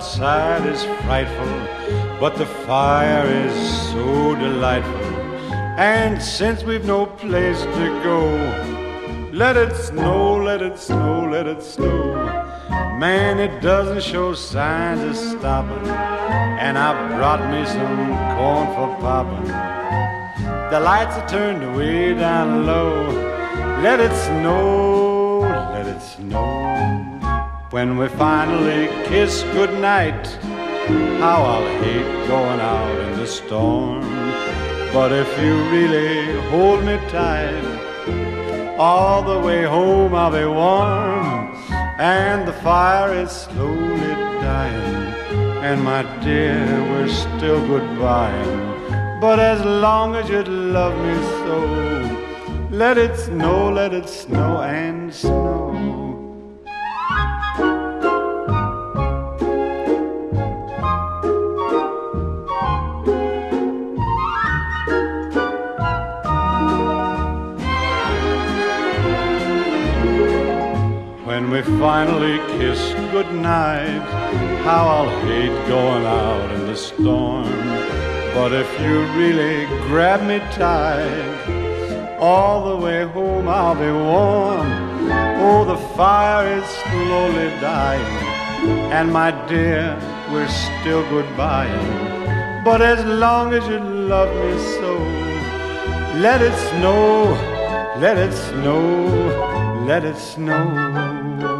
outside is frightful, but the fire is so delightful. And since we've no place to go, let it snow, let it snow, let it snow. Man, it doesn't show signs of stopping, and I brought me some corn for popping. The lights are turned way down low. Let it snow, let it snow. When we finally kiss goodnight, how I'll hate going out in the storm. But if you really hold me tight, all the way home I'll be warm. And the fire is slowly dying, and my dear, we're still goodbying. But as long as you love me so, let it snow and snow. When we finally kiss goodnight, how I'll hate going out in the storm. But if you really grab me tight, all the way home I'll be warm. Oh, the fire is slowly dying, and my dear, we're still goodbying. But as long as you love me so, let it snow, let it snow, let it snow.